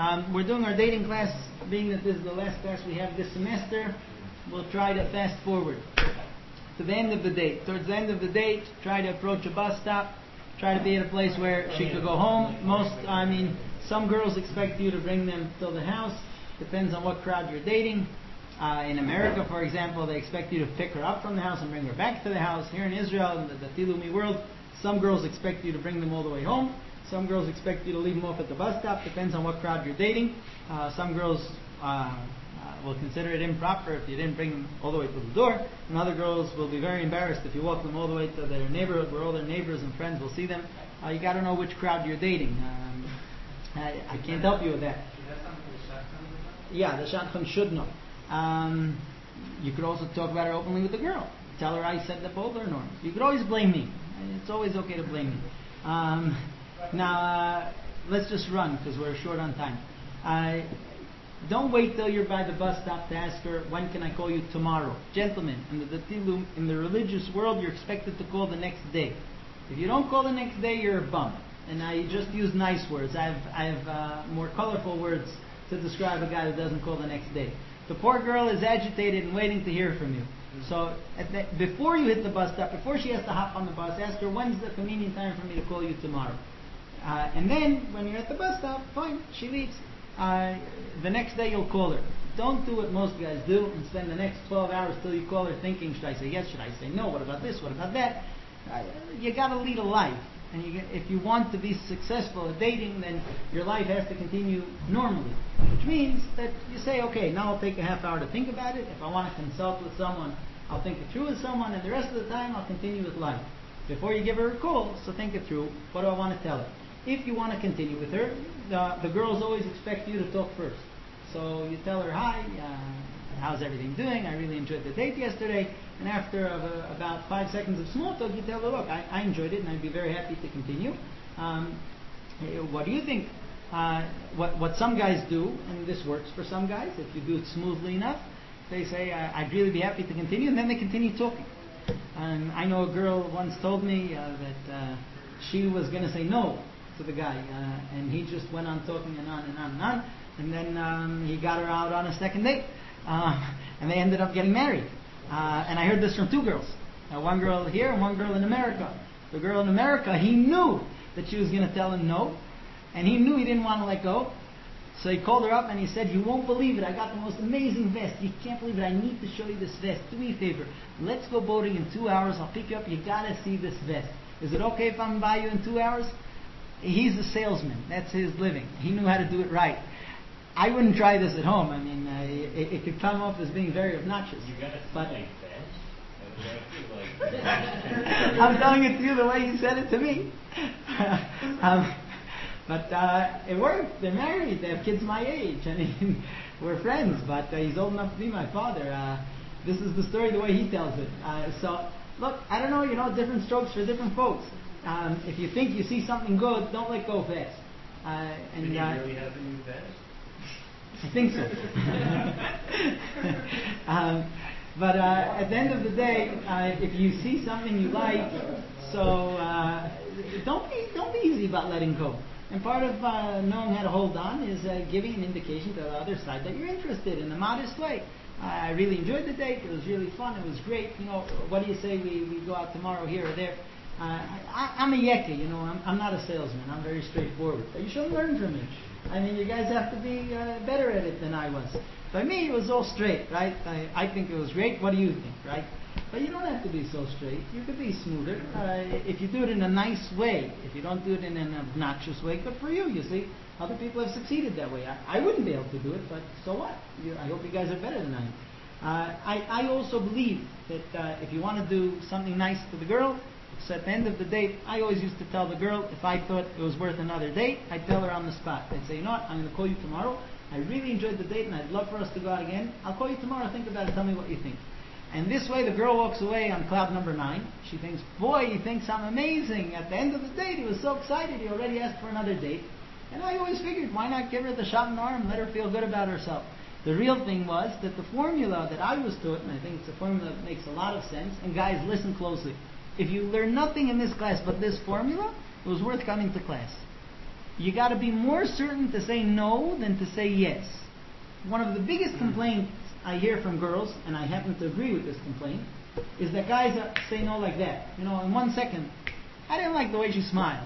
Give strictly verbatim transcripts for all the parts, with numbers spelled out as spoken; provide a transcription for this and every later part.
Um, we're doing our dating class, being that this is the last class we have this semester. We'll try to fast forward to the end of the date. Towards the end of the date, try to approach a bus stop. Try to be at a place where she could go home. Most, I mean, some girls expect you to bring them to the house. Depends on what crowd you're dating. Uh, in America, for example, they expect you to pick her up from the house and bring her back to the house. Here in Israel, in the, the Tilumi world, some girls expect you to bring them all the way home. Some girls expect you to leave them off at the bus stop. Depends on what crowd you're dating. Uh, some girls uh, uh, will consider it improper if you didn't bring them all the way to the door. And other girls will be very embarrassed if you walk them all the way to their neighborhood where all their neighbors and friends will see them. Uh, you got to know which crowd you're dating. Um, I, I can't help you with that. Yeah, the shadchan should know. Um, you could also talk about it openly with the girl. Tell her I said the boulder norms. You could always blame me. It's always okay to blame me. Um, now, uh, let's just run because we're short on time. Uh, don't wait till you're by the bus stop to ask her, when can I call you tomorrow? Gentlemen, in the Datilum, in the religious world, you're expected to call the next day. If you don't call the next day, you're a bum. And I just use nice words. I have, I have uh, more colorful words to describe a guy who doesn't call the next day. The poor girl is agitated and waiting to hear from you. So at the, before you hit the bus stop, before she has to hop on the bus, ask her, when's the convenient time for me to call you tomorrow? Uh, and then, when you're at the bus stop, fine, she leaves. Uh, the next day you'll call her. Don't do what most guys do and spend the next twelve hours till you call her thinking, should I say yes, should I say no, what about this, what about that? Uh, you got to lead a life. And you, if you want to be successful at dating, then your life has to continue normally. Which means that you say, okay, now I'll take a half hour to think about it. If I want to consult with someone, I'll think it through with someone, and the rest of the time I'll continue with life. Before you give her a call, so think it through. What do I want to tell her? If you want to continue with her, the, the girls always expect you to talk first. So you tell her, hi, uh, how's everything doing? I really enjoyed the date yesterday. And after uh, about five seconds of small talk, you tell her, look, I, I enjoyed it and I'd be very happy to continue. Um, what do you think? Uh, what, what some guys do, and this works for some guys, if you do it smoothly enough, they say, I'd really be happy to continue, and then they continue talking. And I know a girl once told me uh, that uh, she was going to say no to the guy, uh, and he just went on talking and on and on and on, and then um, he got her out on a second date, uh, and they ended up getting married. Uh, and I heard this from two girls, uh, one girl here and one girl in America. The girl in America, he knew that she was going to tell him no, and he knew he didn't want to let go. So he called her up and he said, you won't believe it, I got the most amazing vest. You can't believe it, I need to show you this vest. Do me a favor, let's go boating in two hours, I'll pick you up, you got to see this vest. Is it okay if I'm by you in two hours? He's a salesman, that's his living. He knew how to do it right. I wouldn't try this at home. I mean, uh, it, it could come off as being very obnoxious. You got to see but like that. I'm telling it to you the way you said it to me. um, But uh, it worked. They're married. They have kids my age. I mean, we're friends. But uh, he's old enough to be my father. Uh, this is the story the way he tells it. Uh, so, look, I don't know. You know, different strokes for different folks. Um, if you think you see something good, don't let go fast. Uh, and Did you uh, really have the new vest? I think so. um, but uh, at the end of the day, uh, if you see something you like, so uh, don't be don't be easy about letting go. And part of uh, knowing how to hold on is uh, giving an indication to the other side that you're interested in a modest way. Uh, I really enjoyed the date. It was really fun. It was great. You know, what do you say we, we go out tomorrow here or there? Uh, I, I'm a yeke, you know. I'm, I'm not a salesman. I'm very straightforward. But you should learn from me. I mean, you guys have to be uh, better at it than I was. By me, it was all straight, right? I, I think it was great. What do you think, right? But you don't have to be so straight. You could be smoother. Uh, if you do it in a nice way, if you don't do it in an obnoxious way, good for you, you see. Other people have succeeded that way. I, I wouldn't be able to do it, but so what? You, I hope you guys are better than I am. Uh, I, I also believe that uh, if you want to do something nice to the girl, so at the end of the date, I always used to tell the girl, if I thought it was worth another date, I'd tell her on the spot. I'd say, you know what, I'm going to call you tomorrow. I really enjoyed the date and I'd love for us to go out again. I'll call you tomorrow, think about it, tell me what you think. And this way the girl walks away on cloud number nine. She thinks, boy, he thinks I'm amazing. At the end of the date, he was so excited, he already asked for another date. And I always figured, why not give her the shot in the arm, let her feel good about herself. The real thing was that the formula that I was taught, and I think it's a formula that makes a lot of sense, and guys, listen closely. If you learn nothing in this class but this formula, it was worth coming to class. You got to be more certain to say no than to say yes. One of the biggest complaints I hear from girls, and I happen to agree with this complaint, is that guys say no like that. You know, in one second, I didn't like the way she smiled.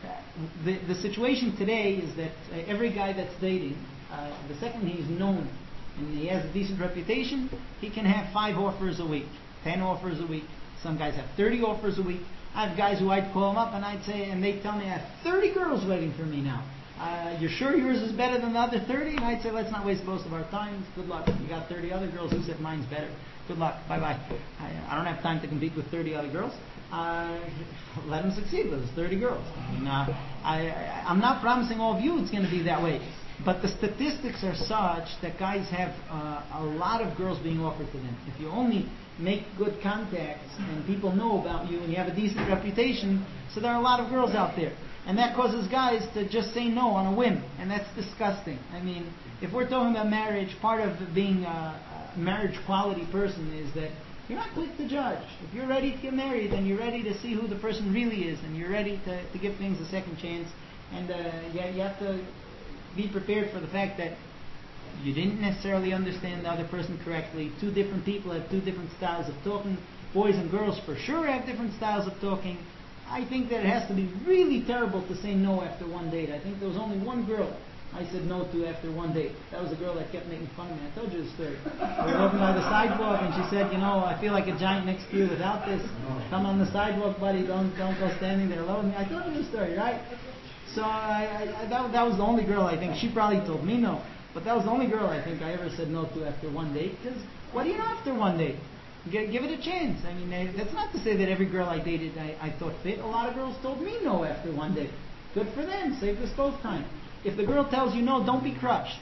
The, the situation today is that uh, every guy that's dating, uh, the second he's known and he has a decent reputation, he can have five offers a week, ten offers a week. Some guys have thirty offers a week. I have guys who I'd call them up and I'd say, and they tell me I have thirty girls waiting for me now. Uh, you're sure yours is better than the other thirty? And I'd say, let's not waste most of our time. Good luck. You got thirty other girls. Who said mine's better? Good luck. Bye-bye. I, I don't have time to compete with thirty other girls. Uh, let them succeed with us. thirty girls. I mean, uh, I, I, I'm not promising all of you it's going to be that way. But the statistics are such that guys have uh, a lot of girls being offered to them. If you only make good contacts and people know about you and you have a decent reputation, so there are a lot of girls out there. And that causes guys to just say no on a whim. And that's disgusting. I mean, if we're talking about marriage, part of being a, a marriage quality person is that you're not quick to judge. If you're ready to get married, then you're ready to see who the person really is. And you're ready to, to give things a second chance. And uh, you, you have to be prepared for the fact that you didn't necessarily understand the other person correctly. Two different people have two different styles of talking. Boys and girls for sure have different styles of talking. I think that it has to be really terrible to say no after one date. I think there was only one girl I said no to after one date. That was a girl that kept making fun of me. I told you the story. We were walking by the sidewalk and she said, you know, I feel like a giant next to you without this. Come on the sidewalk, buddy. Don't don't go standing there alone. I told you the story, right? So I, I, that, that was the only girl I think. She probably told me no. But that was the only girl I think I ever said no to after one date. Because what do you know after one date? Give, give it a chance. I mean, I, that's not to say that every girl I dated I, I thought fit. A lot of girls told me no after one date. Good for them. Saved us both time. If the girl tells you no, don't be crushed.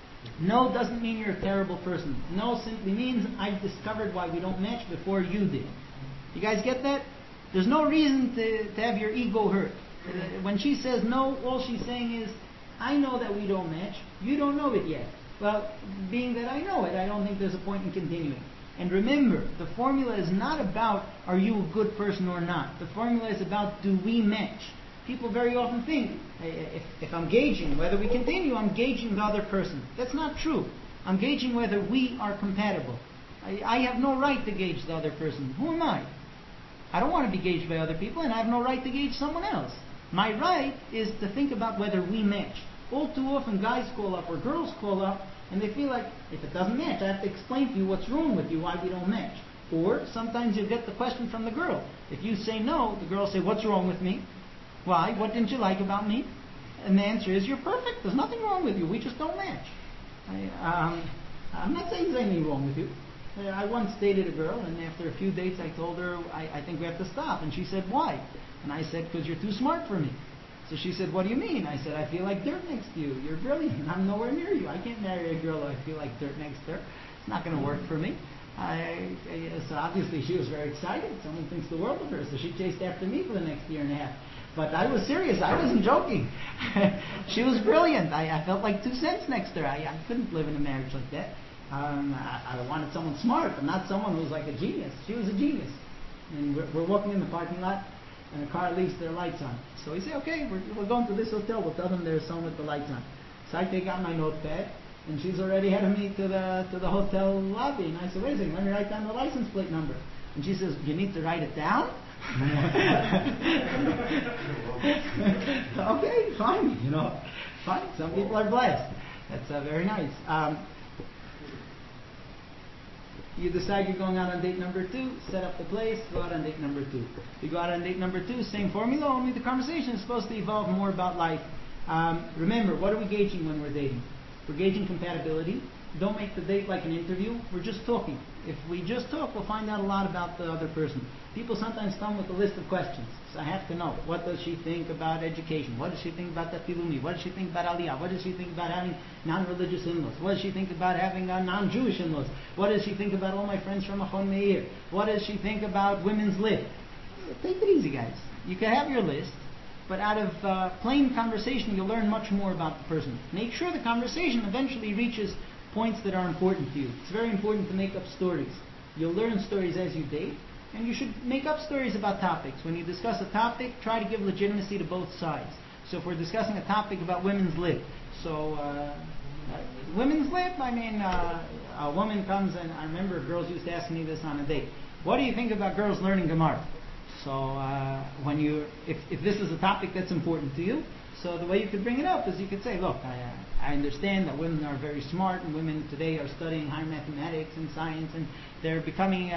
No doesn't mean you're a terrible person. No simply means I discovered why we don't match before you did. You guys get that? There's no reason to, to have your ego hurt. Uh, when she says no, all she's saying is, I know that we don't match. You don't know it yet. Well, being that I know it, I don't think there's a point in continuing. And remember, the formula is not about are you a good person or not. The formula is about do we match. People very often think, if, if I'm gauging whether we continue, I'm gauging the other person. That's not true. I'm gauging whether we are compatible. I, I have no right to gauge the other person. Who am I? I don't want to be gauged by other people, and I have no right to gauge someone else. My right is to think about whether we match. All too often guys call up or girls call up and they feel like, if it doesn't match, I have to explain to you what's wrong with you, why we don't match. Or sometimes you'll get the question from the girl. If you say no, the girl will say, what's wrong with me? Why? What didn't you like about me? And the answer is, you're perfect. There's nothing wrong with you. We just don't match. I, um, I'm not saying there's anything wrong with you. I once dated a girl, and after a few dates I told her, I, I think we have to stop. And she said, why? And I said, because you're too smart for me. So she said, what do you mean? I said, I feel like dirt next to you. You're brilliant. I'm nowhere near you. I can't marry a girl I feel like dirt next to her. It's not going to work for me. I, I, so obviously she was very excited. Someone thinks the world of her. So she chased after me for the next year and a half. But I was serious. I wasn't joking. She was brilliant. I, I felt like two cents next to her. I, I couldn't live in a marriage like that. Um, I, I wanted someone smart, but not someone who was like a genius. She was a genius. And we're, we're walking in the parking lot, and the car leaves their lights on. So we say, okay, we're, we're going to this hotel. We'll tell them there's someone with the lights on. So I take out my notepad, and she's already headed me to the to the hotel lobby. And I said, wait a second, let me write down the license plate number. And she says, you need to write it down? Okay, fine, you know, fine. Some people are blessed. That's uh, very nice. Um, You decide you're going out on date number two, set up the place, go out on date number two. You go out on date number two, same formula, only the conversation is supposed to evolve more about life. Um, remember, what are we gauging when we're dating? We're gauging compatibility. Don't make the date like an interview. We're just talking. If we just talk, we'll find out a lot about the other person. People sometimes come with a list of questions. So I have to know, what does she think about education? What does she think about the Filumi? What does she think about Aliyah? What does she think about having non-religious in-laws? What does she think about having uh, non-Jewish in-laws? What does she think about all my friends from Machon Meir? What does she think about women's lift? Take it easy, guys. You can have your list, but out of uh, plain conversation, you'll learn much more about the person. Make sure the conversation eventually reaches points that are important to you. It's very important to make up stories. You'll learn stories as you date, and you should make up stories about topics. When you discuss a topic, try to give legitimacy to both sides. So if we're discussing a topic about women's lib, so uh, uh, women's lib, I mean, uh, a woman comes and I remember girls used to ask me this on a date. What do you think about girls learning Gemara? So uh, when you, if, if this is a topic that's important to you, so the way you could bring it up is you could say, look, I, uh, I understand that women are very smart and women today are studying higher mathematics and science and they're becoming, uh,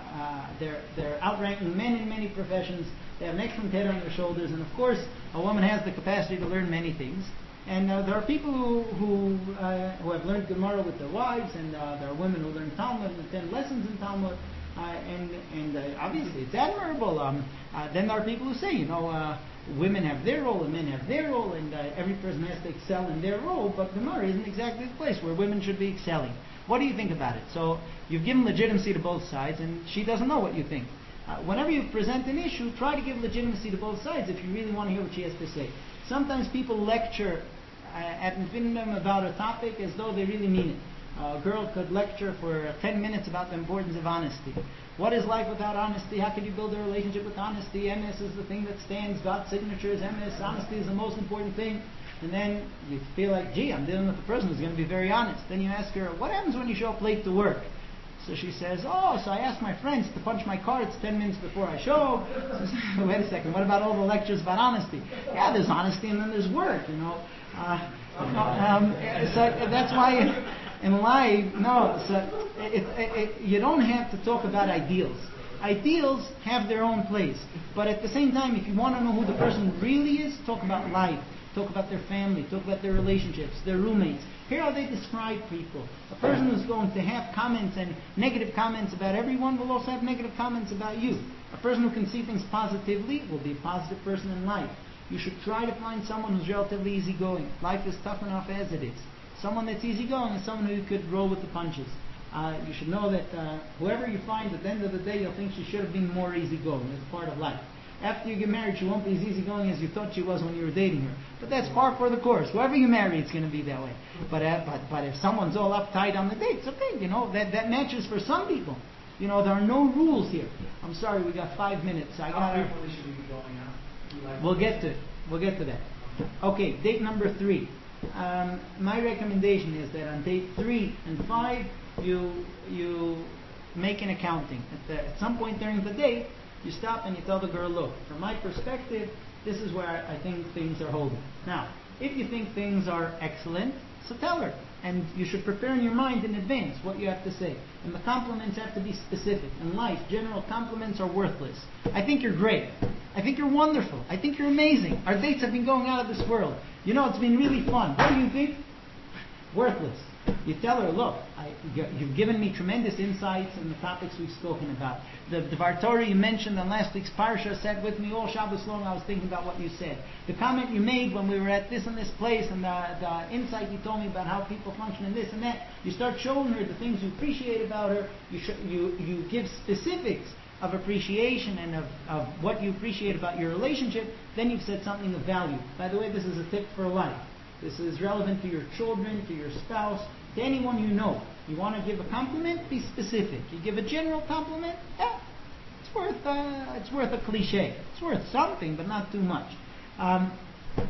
uh, they're, they're outranking men in many professions. They have an excellent head on their shoulders, and of course a woman has the capacity to learn many things. And uh, there are people who who, uh, who have learned Gemara with their wives, and uh, there are women who learn Talmud and attend lessons in Talmud. Uh, and and uh, obviously it's admirable. Um, uh, then there are people who say, you know, uh, women have their role and men have their role, and uh, every person has to excel in their role. But Gemara isn't exactly the place where women should be excelling. What do you think about it? So you've given legitimacy to both sides, and she doesn't know what you think. Uh, whenever you present an issue, try to give legitimacy to both sides if you really want to hear what she has to say. Sometimes people lecture uh, ad infinitum about a topic as though they really mean it. Uh, a girl could lecture for ten minutes about the importance of honesty. What is life without honesty? How can you build a relationship with honesty? M S is the thing that stands. God's signature is M S. Honesty is the most important thing. And then you feel like, gee, I'm dealing with a person who's going to be very honest. Then you ask her, what happens when you show up late to work? So she says, oh, so I asked my friends to punch my cards ten minutes before I show. So wait a second, what about all the lectures about honesty? Yeah, there's honesty and then there's work, you know. Uh, um, so that's why in, in life, no, so it, it, it, you don't have to talk about ideals. Ideals have their own place. But at the same time, if you want to know who the person really is, talk about life. Talk about their family, talk about their relationships, their roommates. Here how they describe people. A person who's going to have comments and negative comments about everyone will also have negative comments about you. A person who can see things positively will be a positive person in life. You should try to find someone who's relatively easygoing. Life is tough enough as it is. Someone that's easygoing is someone who could roll with the punches. Uh, you should know that uh, whoever you find, at the end of the day, you'll think she should have been more easygoing. It's part of life. After you get married, she won't be as easygoing as you thought she was when you were dating her. But that's par for the course. Whoever you marry, it's going to be that way. But uh, but but if someone's all uptight on the date, it's okay. You know that that matches for some people. You know there are no rules here. I'm sorry, we got five minutes. I got. How frequently should we be going out? Like we'll get to it. We'll get to that. Okay, date number three. Um, my recommendation is that on date three and five, you you make an accounting. At, the, at some point during the date, you stop and you tell the girl, look, from my perspective, this is where I think things are holding. Now, if you think things are excellent, so tell her. And you should prepare in your mind in advance what you have to say. And the compliments have to be specific. In life, general compliments are worthless. I think you're great. I think you're wonderful. I think you're amazing. Our dates have been going out of this world. You know, it's been really fun. What do you think? Worthless. You tell her, look, I, you've given me tremendous insights in the topics we've spoken about. The Dvar Torah you mentioned on last week's Parsha sat with me all Shabbos long. I was thinking about what you said. The comment you made when we were at this and this place, and the, the insight you told me about how people function and this and that. You start showing her the things you appreciate about her. You sh- you you give specifics of appreciation and of, of what you appreciate about your relationship. Then you've said something of value. By the way, this is a tip for life. This is relevant to your children, to your spouse, to anyone you know. You want to give a compliment? Be specific. You give a general compliment? Yeah, it's worth uh, it's worth a cliche. It's worth something, but not too much. Um,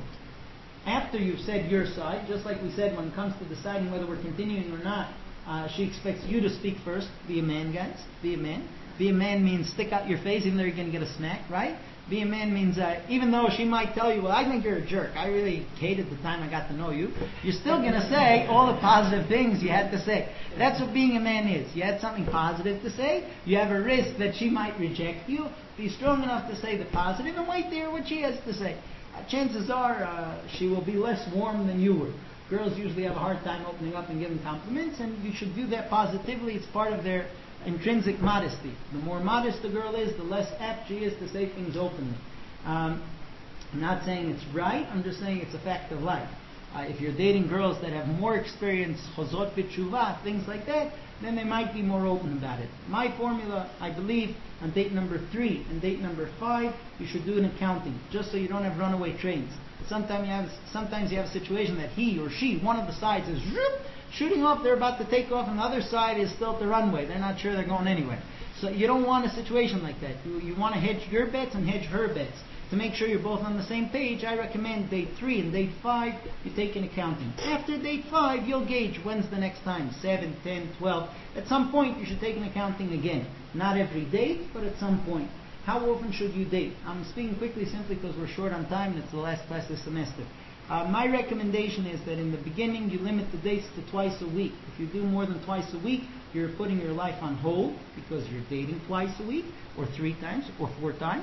after you've said your side, just like we said when it comes to deciding whether we're continuing or not, uh, she expects you to speak first. Be a man, guys. Be a man. Be a man means stick out your face even though you're going to get a smack, right? Be a man means, uh, even though she might tell you, well, I think you're a jerk. I really hated the time I got to know you. You're still going to say all the positive things you had to say. That's what being a man is. You had something positive to say. You have a risk that she might reject you. Be strong enough to say the positive and wait to hear what she has to say. Uh, chances are uh, she will be less warm than you were. Girls usually have a hard time opening up and giving compliments, and you should view that positively. It's part of their intrinsic modesty. The more modest the girl is, the less apt she is to say things openly. Um, I'm not saying it's right, I'm just saying it's a fact of life. Uh, if you're dating girls that have more experience, chozot v'tshuva, things like that, then they might be more open about it. My formula, I believe, on date number three and date number five, you should do an accounting, just so you don't have runaway trains. Sometimes you have, sometimes you have a situation that he or she, one of the sides is shooting off, they're about to take off, and the other side is still at the runway. They're not sure they're going anywhere. So you don't want a situation like that. You, you want to hedge your bets and hedge her bets. To make sure you're both on the same page, I recommend date three and date five, you take an accounting. After date five, you'll gauge when's the next time, seven, ten, twelve. At some point, you should take an accounting again. Not every date, but at some point. How often should you date? I'm speaking quickly simply because we're short on time and it's the last class this semester. Uh, my recommendation is that in the beginning you limit the dates to twice a week. If you do more than twice a week, you're putting your life on hold because you're dating twice a week, or three times, or four times,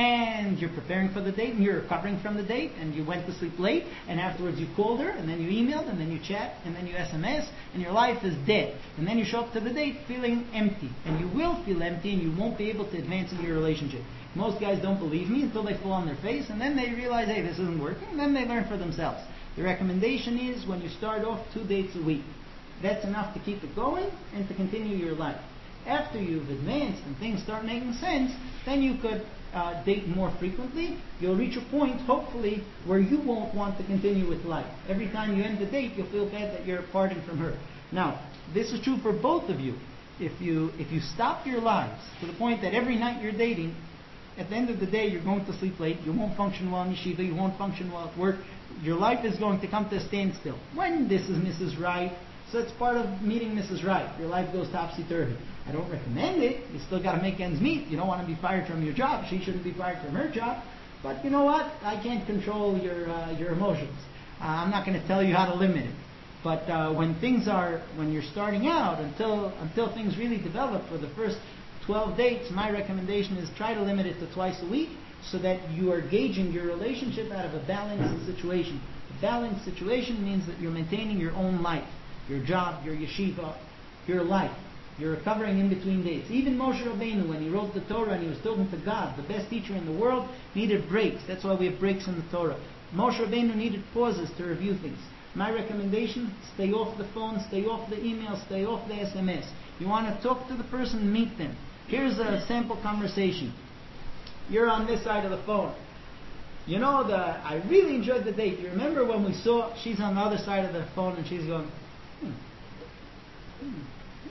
and you're preparing for the date, and you're recovering from the date, and you went to sleep late, and afterwards you called her, and then you emailed, and then you chat, and then you S M S, and your life is dead. And then you show up to the date feeling empty. And you will feel empty, and you won't be able to advance in your relationship. Most guys don't believe me until they fall on their face, and then they realize, hey, this isn't working, and then they learn for themselves. The recommendation is when you start off two dates a week. That's enough to keep it going and to continue your life. After you've advanced and things start making sense, then you could uh, date more frequently. You'll reach a point, hopefully, where you won't want to continue with life. Every time you end the date, you'll feel bad that you're parting from her. Now, this is true for both of you. If you if you stop your lives to the point that every night you're dating, at the end of the day, you're going to sleep late, you won't function well in yeshiva, you won't function well at work, your life is going to come to a standstill. When this is Missus Right, so it's part of meeting Missus Right. Your life goes topsy-turvy. I don't recommend it. You still got to make ends meet. You don't want to be fired from your job. She shouldn't be fired from her job. But you know what? I can't control your uh, your emotions. Uh, I'm not going to tell you how to limit it. But uh, when things are, when you're starting out, until until things really develop for the first twelve dates, my recommendation is try to limit it to twice a week so that you are gauging your relationship out of a balanced situation. A balanced situation means that you're maintaining your own life. Your job, your yeshiva, your life. You're recovering in between dates. Even Moshe Rabbeinu, when he wrote the Torah and he was talking to God, the best teacher in the world, needed breaks. That's why we have breaks in the Torah. Moshe Rabbeinu needed pauses to review things. My recommendation, stay off the phone, stay off the email, stay off the S M S. You want to talk to the person, meet them. Here's a sample conversation. You're on this side of the phone. You know, the I really enjoyed the date. You remember when we saw, she's on the other side of the phone and she's going, Hmm. Hmm.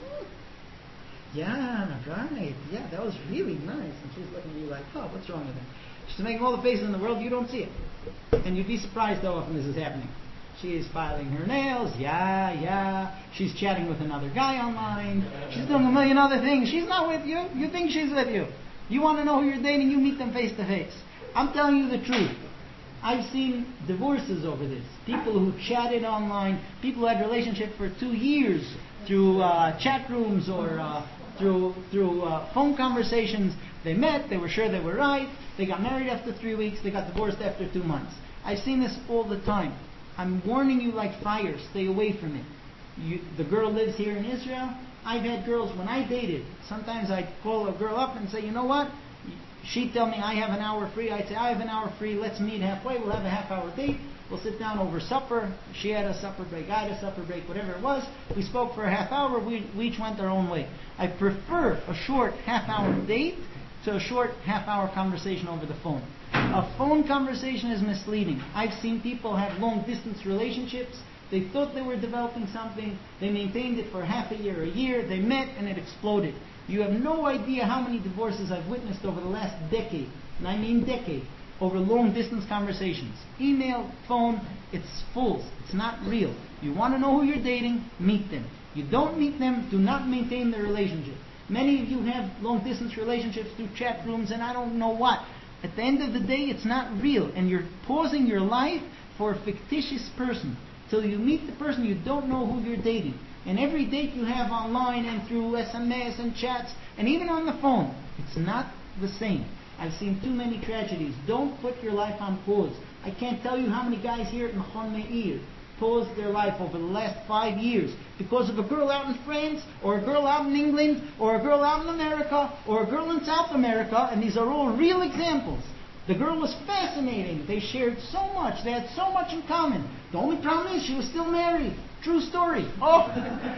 Yeah, right. Yeah, that was really nice. And she's looking at you like, oh, what's wrong with her? She's making all the faces in the world, you don't see it. And you'd be surprised how often this is happening. She is filing her nails, yeah, yeah. She's chatting with another guy online. She's doing a million other things. She's not with you. You think she's with you. You want to know who you're dating, you meet them face to face. I'm telling you the truth. I've seen divorces over this. People who chatted online, people who had relationship for two years through uh, chat rooms or uh, through through uh, phone conversations. They met, they were sure they were right, they got married after three weeks, they got divorced after two months. I've seen this all the time. I'm warning you like fire, stay away from it. You, the girl lives here in Israel. I've had girls, when I dated, sometimes I'd call a girl up and say, you know what? She'd tell me, I have an hour free. I'd say, I have an hour free. Let's meet halfway. We'll have a half-hour date. We'll sit down over supper. She had a supper break. I had a supper break. Whatever it was. We spoke for a half hour. We, we each went our own way. I prefer a short half-hour date to a short half-hour conversation over the phone. A phone conversation is misleading. I've seen people have long-distance relationships. They thought they were developing something. They maintained it for half a year, a year. They met and it exploded. You have no idea how many divorces I've witnessed over the last decade, and I mean decade, over long-distance conversations. Email, phone, it's fools. It's not real. You want to know who you're dating, meet them. You don't meet them, do not maintain the relationship. Many of you have long-distance relationships through chat rooms and I don't know what. At the end of the day, it's not real, and you're pausing your life for a fictitious person. Till you meet the person, you don't know who you're dating. And every date you have online and through S M S and chats, and even on the phone, it's not the same. I've seen too many tragedies. Don't put your life on pause. I can't tell you how many guys here at Machon Meir paused their life over the last five years because of a girl out in France, or a girl out in England, or a girl out in America, or a girl in South America, and these are all real examples. The girl was fascinating. They shared so much. They had so much in common. The only problem is she was still married. True story. Oh,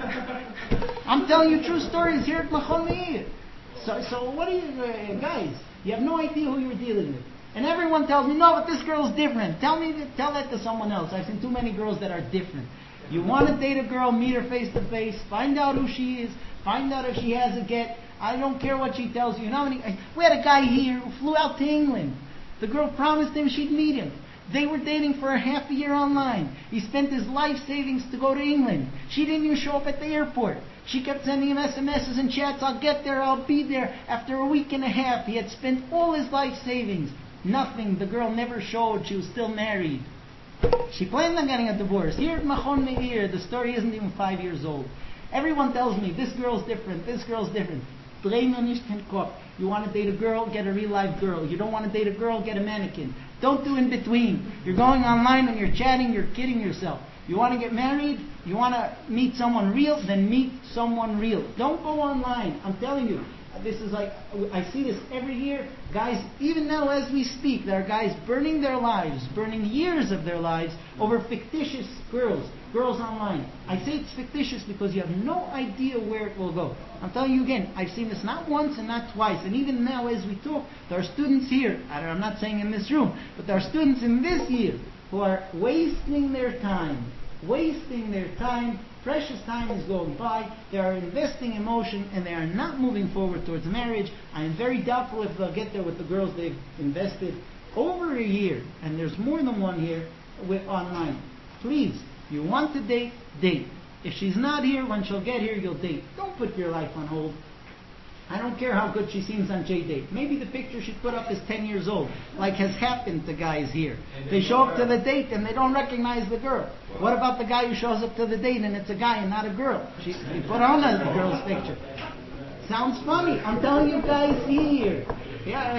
I'm telling you true stories here at Machon Meir. So, so what are you, uh, guys? You have no idea who you're dealing with. And everyone tells me, no, but this girl's different. Tell me, to, tell that to someone else. I've seen too many girls that are different. You want to date a girl, meet her face to face, find out who she is, find out if she has a get. I don't care what she tells you. You know how many, we had a guy here who flew out to England. The girl promised him she'd meet him. They were dating for a half a year online. He spent his life savings to go to England. She didn't even show up at the airport. She kept sending him S M Ses and chats, I'll get there, I'll be there. After a week and a half, he had spent all his life savings. Nothing. The girl never showed. She was still married. She planned on getting a divorce. Here at Machon Meir, the story isn't even five years old. Everyone tells me, this girl's different, this girl's different. You want to date a girl, get a real life girl. You don't want to date a girl, get a mannequin. Don't do in between. You're going online and you're chatting, you're kidding yourself. You want to get married, you want to meet someone real, then meet someone real. Don't go online. I'm telling you, this is like, I see this every year. Guys, even now as we speak, there are guys burning their lives, burning years of their lives over fictitious girls, girls online. I say it's fictitious because you have no idea where it will go. I'm telling you again, I've seen this not once and not twice, and even now as we talk, there are students here, I'm not saying in this room, but there are students in this year who are wasting their time, wasting their time. Precious time is going by. They are investing emotion and they are not moving forward towards marriage. I am very doubtful if they'll get there with the girls they've invested over a year, and there's more than one here with online. Please, you want to date, date. If she's not here, when she'll get here, you'll date. Don't put your life on hold. I don't care how good she seems on J-Date. Maybe the picture she put up is ten years old, like has happened to guys here. They show up to the date and they don't recognize the girl. What about the guy who shows up to the date and it's a guy and not a girl? She, she put on a girl's picture. Sounds funny. I'm telling you guys here. Yeah,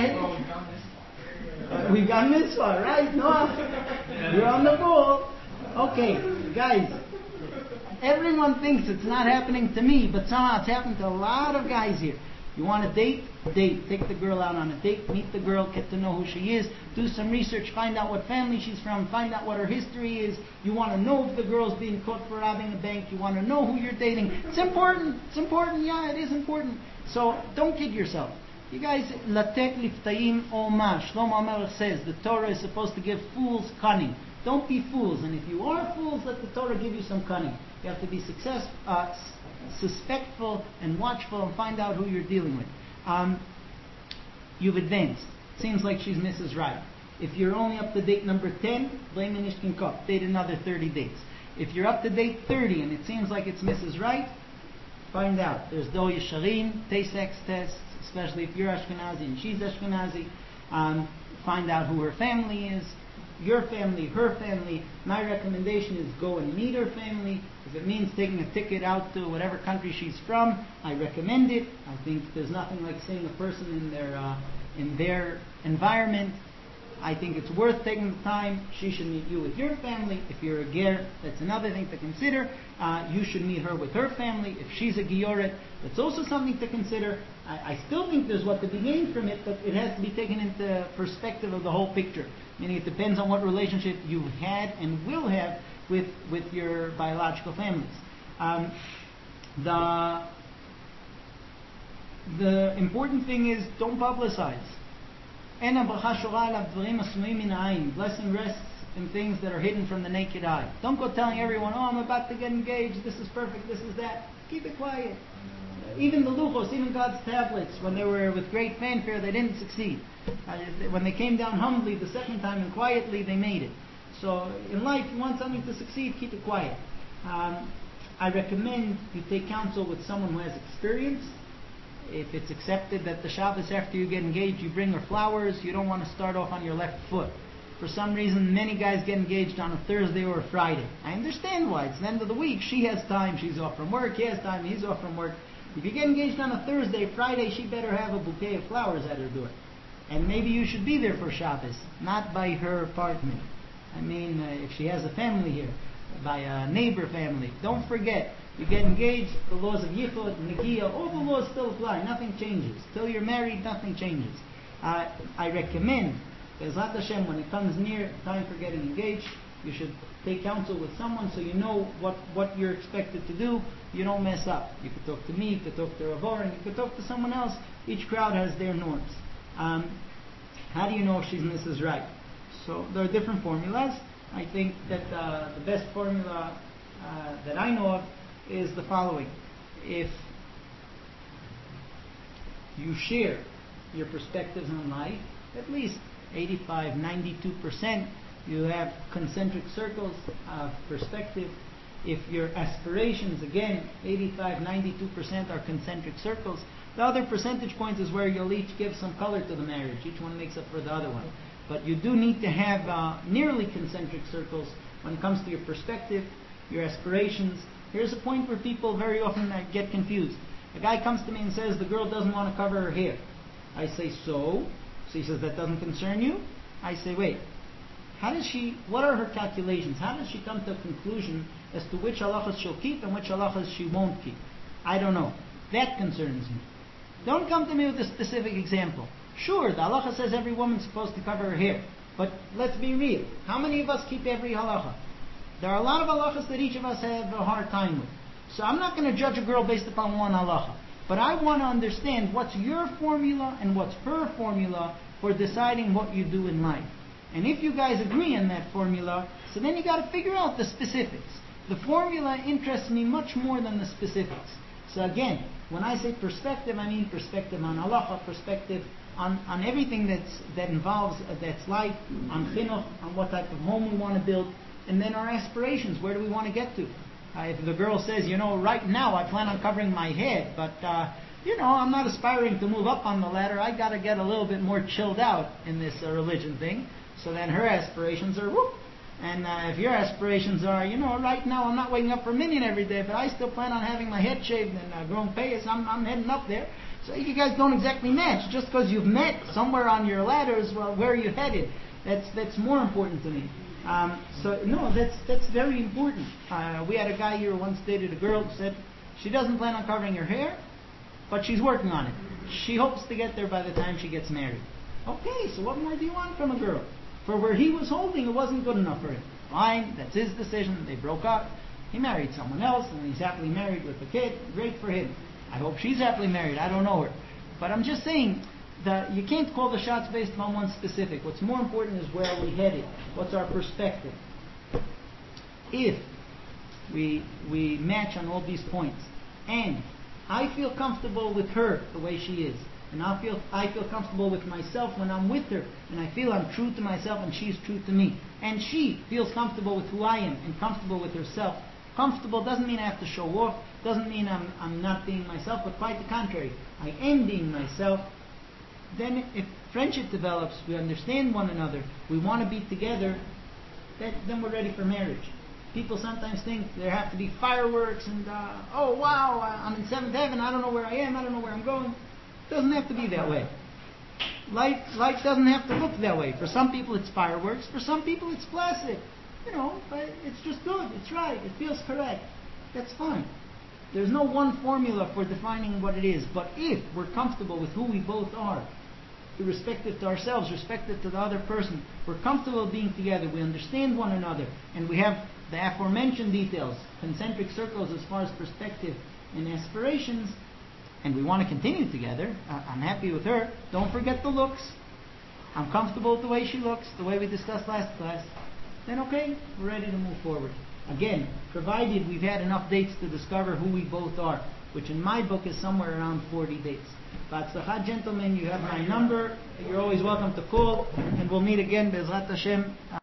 uh, we've got mitzvah, right? No, you're on the ball. Okay, guys. Everyone thinks it's not happening to me, but somehow it's happened to a lot of guys here. You want to date? Date. Take the girl out on a date, meet the girl, get to know who she is, do some research, find out what family she's from, find out what her history is. You want to know if the girl's being caught for robbing a bank. You want to know who you're dating. It's important. It's important. Yeah, it is important. So don't kid yourself. You guys, latek liftaim oma. Shlomo HaMelech says the Torah is supposed to give fools cunning. Don't be fools. And if you are fools, let the Torah give you some cunning. You have to be success, uh, suspectful and watchful and find out who you're dealing with. Um, you've advanced. Seems like she's Missus Right. If you're only up to date number ten, blame Nishkin Kop. Date another thirty dates. If you're up to date thirty and it seems like it's Missus Right, find out. There's Do Yesharim, Tay-Sex tests, especially if you're Ashkenazi and she's Ashkenazi. Um, find out who her family is. Your family, her family. My recommendation is go and meet her family. If it means taking a ticket out to whatever country she's from, I recommend it. I think there's nothing like seeing a person in their uh, in their environment. I think it's worth taking the time. She should meet you with your family. If you're a ger, that's another thing to consider. Uh, you should meet her with her family. If she's a gioret, that's also something to consider. I, I still think there's what to be gained from it, but it has to be taken into perspective of the whole picture. Meaning it depends on what relationship you've had and will have with, with your biological families. Um, the, the important thing is don't publicize. Blessing rests in things that are hidden from the naked eye. Don't go telling everyone, oh, I'm about to get engaged, this is perfect, this is that. Keep it quiet. Even the luchos, even God's tablets, when they were with great fanfare, they didn't succeed. Uh, when they came down humbly the second time and quietly, they made it. So in life, you want something to succeed, keep it quiet. Um, I recommend you take counsel with someone who has experience. If it's accepted that the Shabbos after you get engaged, you bring her flowers, you don't want to start off on your left foot. For some reason, many guys get engaged on a Thursday or a Friday. I understand why. It's the end of the week. She has time. She's off from work. He has time. He's off from work. If you get engaged on a Thursday, Friday, she better have a bouquet of flowers at her door. And maybe you should be there for Shabbos, not by her apartment. I mean, uh, if she has a family here, by a neighbor family. Don't forget, you get engaged, the laws of Yichud, Negiah, all the laws still apply. Nothing changes. Till you're married, nothing changes. Uh, I recommend, Be'ezrat Hashem, when it comes near time for getting engaged, you should take counsel with someone so you know what, what you're expected to do. You don't mess up. You could talk to me, you could talk to Rav Oren, you could talk to someone else. Each crowd has their norms. Um, how do you know if she's Missus Right? So there are different formulas. I think that uh, the best formula uh, that I know of is the following. If you share your perspectives on life, at least eighty-five, ninety-two percent, you have concentric circles of perspective. If your aspirations, again, eighty-five, ninety-two percent are concentric circles, the other percentage points is where you'll each give some color to the marriage. Each one makes up for the other one. But you do need to have uh, nearly concentric circles when it comes to your perspective, your aspirations. Here's a point where people very often uh, get confused. A guy comes to me and says the girl doesn't want to cover her hair. I say, so? So he says, that doesn't concern you? I say, wait. How does she, what are her calculations? How does she come to a conclusion as to which halachas she'll keep and which halachas she won't keep? I don't know. That concerns me. Don't come to me with a specific example. Sure, the halacha says every woman's supposed to cover her hair. But let's be real. How many of us keep every halacha? There are a lot of halachas that each of us have a hard time with. So I'm not going to judge a girl based upon one halacha. But I want to understand what's your formula and what's her formula for deciding what you do in life. And if you guys agree on that formula, so then you got to figure out the specifics. The formula interests me much more than the specifics. So again, when I say perspective, I mean perspective on halacha, perspective on, on everything that's that involves uh, that's life, on chinuch, on what type of home we want to build, and then our aspirations. Where do we want to get to? Uh, if the girl says, you know, right now I plan on covering my head, but uh, you know, I'm not aspiring to move up on the ladder. I got to get a little bit more chilled out in this uh, religion thing. So then her aspirations are whoop. And uh, if your aspirations are, you know, right now I'm not waking up for a minyan every day, but I still plan on having my head shaved and uh, growing payas, I'm, I'm heading up there. So you guys don't exactly match. Just because you've met somewhere on your ladders, well, where are you headed? That's that's more important to me. Um, so no, that's that's very important. Uh, we had a guy here who once dated a girl who said she doesn't plan on covering her hair, but she's working on it. She hopes to get there by the time she gets married. Okay, so what more do you want from a girl? For where he was holding, it wasn't good enough for him. Fine, that's his decision. They broke up. He married someone else, and he's happily married with a kid. Great for him. I hope she's happily married. I don't know her. But I'm just saying that you can't call the shots based on one specific. What's more important is where are we headed? What's our perspective? If we we match on all these points, and I feel comfortable with her the way she is, and I feel I feel comfortable with myself when I'm with her, and I feel I'm true to myself and she's true to me, and she feels comfortable with who I am and comfortable with herself. Comfortable doesn't mean I have to show off, doesn't mean I'm I'm not being myself, but quite the contrary. I am being myself. Then if friendship develops, we understand one another, we want to be together, that, then we're ready for marriage. People sometimes think there have to be fireworks and, uh, oh wow, I'm in seventh heaven, I don't know where I am, I don't know where I'm going. It doesn't have to be that way. Life, life doesn't have to look that way. For some people it's fireworks, for some people it's placid. You know, but it's just good, it's right, it feels correct. That's fine. There's no one formula for defining what it is, but if we're comfortable with who we both are, irrespective to ourselves, respective to the other person, we're comfortable being together, we understand one another, and we have the aforementioned details, concentric circles as far as perspective and aspirations, and we want to continue together. I'm happy with her. Don't forget the looks. I'm comfortable with the way she looks, the way we discussed last class. Then okay, we're ready to move forward. Again, provided we've had enough dates to discover who we both are, which in my book is somewhere around forty dates. B'atzlacha, gentlemen, you have my number. You're always welcome to call, and we'll meet again, Be'ezrat Hashem.